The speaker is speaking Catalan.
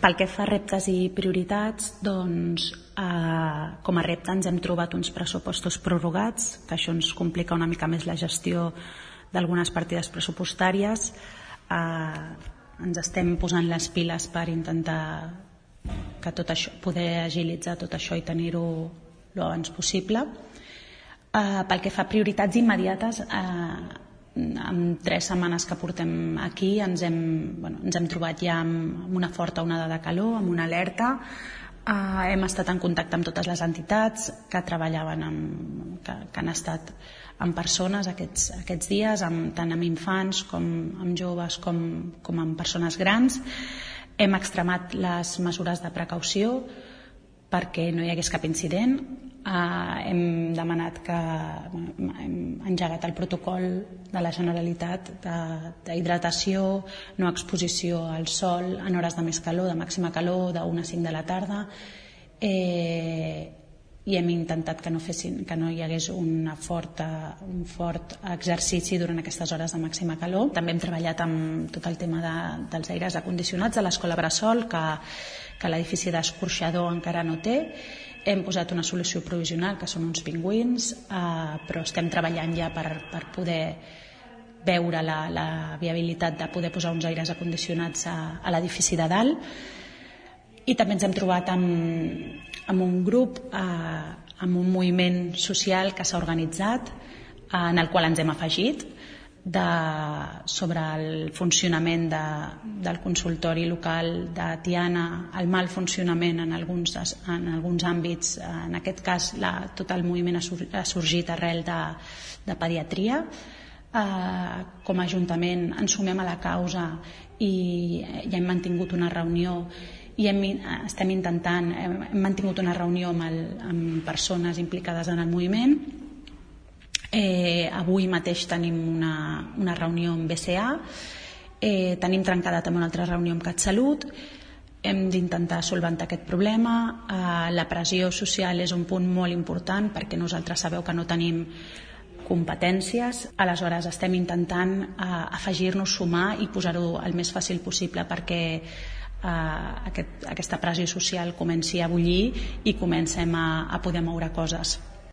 Pel que fa a reptes i prioritats, doncs, com a repte ens hem trobat uns pressupostos prorrogats, que això ens complica una mica més la gestió d'algunes partides pressupostàries. Ens estem posant les piles per intentar que tot això, poder agilitzar tot això i tenir-ho l'abans possible. Pel que fa a prioritats immediates, en 3 setmanes que portem aquí ens hem trobat ja amb una forta onada de calor, amb una alerta. Hem estat en contacte amb totes les entitats que treballaven, que han estat amb persones aquests dies, tant amb infants com amb joves com amb persones grans. Hem extremat les mesures de precaució perquè no hi hagués cap incident. Hem demanat hem engegat el protocol de la Generalitat d'hidratació, no exposició al sol en hores de més calor, de màxima calor, de 1 a 5 de la tarda, i hem intentat que no hi hagués un fort exercici durant aquestes hores de màxima calor. També hem treballat amb tot el tema dels aires acondicionats de l'escola Bressol, que l'edifici d'escorxador encara no té. Hem posat una solució provisional, que són uns pingüins, però estem treballant ja per poder veure la viabilitat de poder posar uns aires acondicionats a l'edifici de dalt. I també ens hem trobat amb un grup, amb un moviment social que s'ha organitzat, en el qual ens hem afegit, sobre el funcionament del consultori local de Tiana, el mal funcionament en alguns àmbits. En aquest cas tot el moviment ha sorgit arrel de pediatria. Com a Ajuntament ens sumem a la causa i ja hem mantingut una reunió i hem mantingut una reunió amb persones implicades en el moviment. Avui mateix tenim una reunió amb BCA, tenim trencada també una altra reunió amb CatSalut. Hem d'intentar solventar aquest problema. La pressió social és un punt molt important perquè nosaltres sabeu que no tenim competències, aleshores estem intentant afegir-nos, sumar i posar-ho el més fàcil possible perquè aquesta pressió social comenci a bullir i comencem a poder moure coses.